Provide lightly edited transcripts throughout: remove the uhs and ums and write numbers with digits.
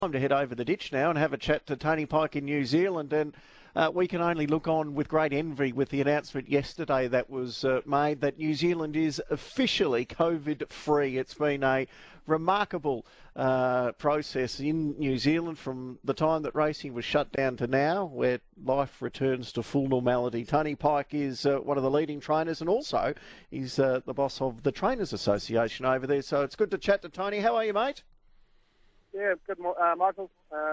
Time to head over the ditch now and have a chat to Tony Pike in New Zealand. And we can only look on with great envy with the announcement yesterday that was made that New Zealand is officially COVID-free. It's been a remarkable process in New Zealand from the time that racing was shut down to now, where life returns to full normality. Tony Pike is one of the leading trainers and also he's the boss of the Trainers Association over there. So it's good to chat to Tony. How are you, mate? Yeah, good, Michael.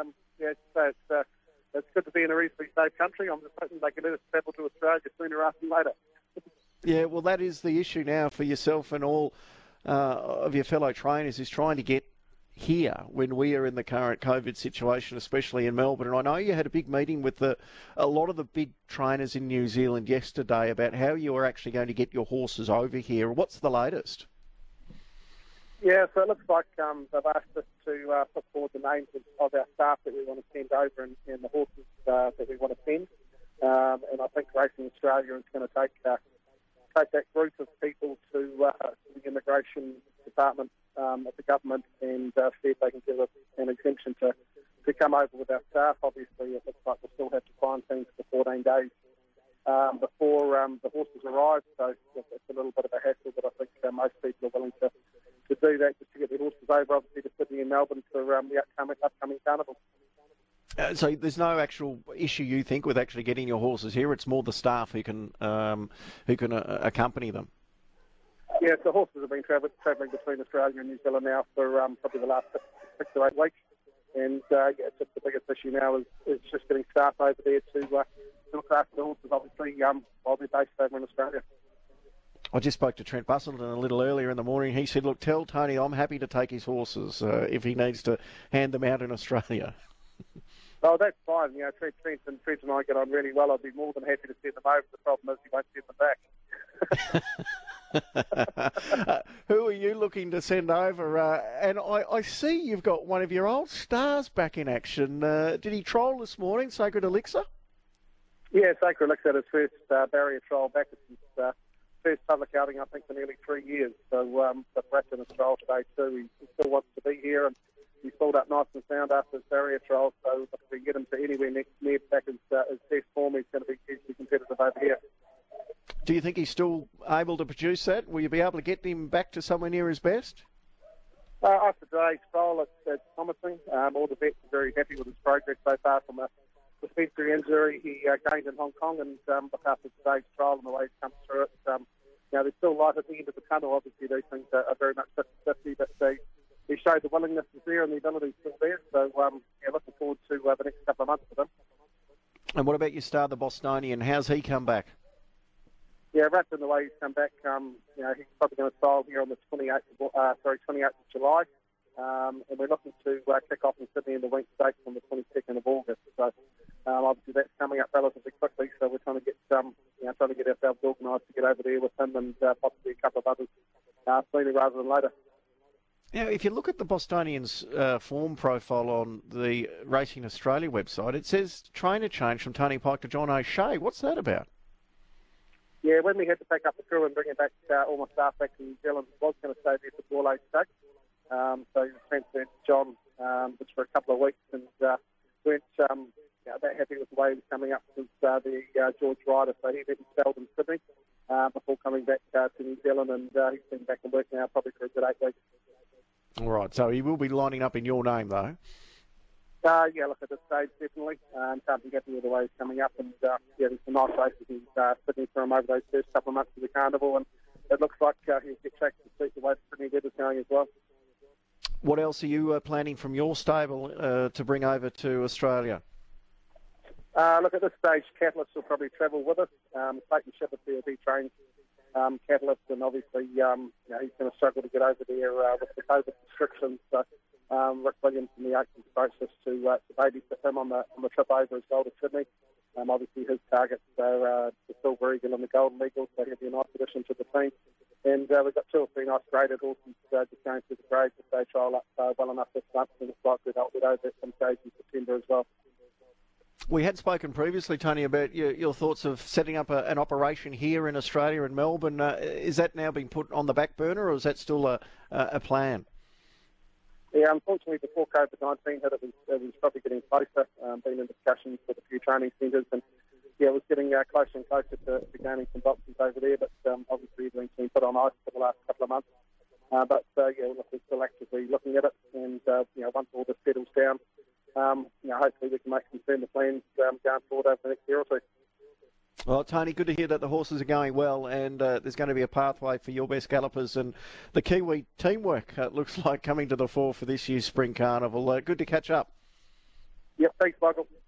It's good to be in a reasonably safe country. I'm just hoping they can let us travel to Australia sooner rather than later. Yeah, well, that is the issue now for yourself and all of your fellow trainers, is trying to get here when we are in the current COVID situation, especially in Melbourne. And I know you had a big meeting with a lot of the big trainers in New Zealand yesterday about how you are actually going to get your horses over here. What's the latest? Yeah, so it looks like they've asked us to put forward the names of our staff that we want to send over and the horses that we want to send. And I think Racing Australia is going to take that group of people to the immigration department of the government and see if they can give us an exemption to come over with our staff. Obviously, it looks like we'll still have to quarantine for 14 days before the horses arrive. So it's a little bit of a hassle, but I think most people are willing to do that just to get their horses over, obviously, to Sydney and Melbourne for the upcoming carnival. So there's no actual issue, you think, with actually getting your horses here? It's more the staff who can accompany them. Yeah, so horses have been travelling between Australia and New Zealand now for probably the last 6 to 8 weeks. And it's just the biggest issue now is just getting staff over there to look after the horses, obviously, while they're based over in Australia. I just spoke to Trent Busselton a little earlier in the morning. He said, look, tell Tony I'm happy to take his horses if he needs to hand them out in Australia. Oh, that's fine. You know, Trent and I get on really well. I'd be more than happy to send them over. The problem is he won't send them back. Who are you looking to send over? And I see you've got one of your old stars back in action. Did he trial this morning, Sacred Elixir? Yeah, Sacred Elixir had his first barrier trial back at his first public outing, I think, for nearly 3 years. So, but Rat's in his trial today too. He still wants to be here, and he's pulled up nice and sound after his barrier trial. So if we get him to anywhere near back his best form, he's going to be hugely competitive over here. Do you think he's still able to produce that? Will you be able to get him back to somewhere near his best? After today's trial, it's promising. All the vets are very happy with his progress so far from a dispensary injury he gained in Hong Kong, and after today's trial and the way he's come through it, there's still light at the end of the tunnel. Obviously, these things are very much 50-50, but he showed the willingness is there and the ability is still there. So, looking forward to the next couple of months with him. And what about your star, the Bostonian? How's he come back? Yeah, Rat's in the way he's come back. He's probably going to style here on the 28th of July. And we're looking to kick off in Sydney in the Winx Stakes on the 22nd of August. So obviously that's coming up relatively quickly. So we're trying to get ourselves organised to get over there with him and possibly a couple of others sooner rather than later. Now, if you look at the Bostonian's form profile on the Racing Australia website, it says trainer change from Tony Pike to John O'Shea. What's that about? Yeah, when we had to pack up the crew and bring it back, all my staff back to New Zealand, was going to stay there for Ball Age Stakes. So he was transferred to John just for a couple of weeks, and weren't that happy with the way he was coming up since the George Ryder. So he went and spelled in Sydney before coming back to New Zealand, and he's been back in work now probably for a good 8 weeks. All right, so he will be lining up in your name, though. Look, at this stage, definitely. Can't be happy with the way he's coming up, and there's some nice races in Sydney for him over those first couple of months of the carnival, and it looks like he'll get tracked to suit the way the Sydney weather's going as well. What else are you planning from your stable to bring over to Australia? Look, at this stage, Catalyst will probably travel with us. Clayton Shepherd will be trained Catalyst, and obviously he's going to struggle to get over there with the COVID restrictions. So Rick Williams and the Oakland process to babysit him on the trip over as well to Sydney. Obviously his targets are the Silver Eagle and the Golden Eagle, so he'll be a nice addition to the team. And we've got 2 or 3 nice graded horses just going through the grades if they trial up well enough this month, and it's likely they'll get over at some stage in September as well. We had spoken previously, Tony, about your thoughts of setting up an operation here in Australia and Melbourne. Is that now being put on the back burner, or is that still a plan? Yeah, unfortunately, before COVID-19 hit, it was probably getting closer. Been in discussions with a few training centres, and yeah, it was getting closer and closer to gaining some boxes over there. But obviously, everything's been put on ice for the last couple of months. Yeah, look, we're still actively looking at it, and once all this settles down, hopefully we can make some firmer plans going forward over the next year or two. Well, Tony, good to hear that the horses are going well, and there's going to be a pathway for your best gallopers, and the Kiwi teamwork looks like coming to the fore for this year's Spring Carnival. Good to catch up. Yep, thanks, Michael.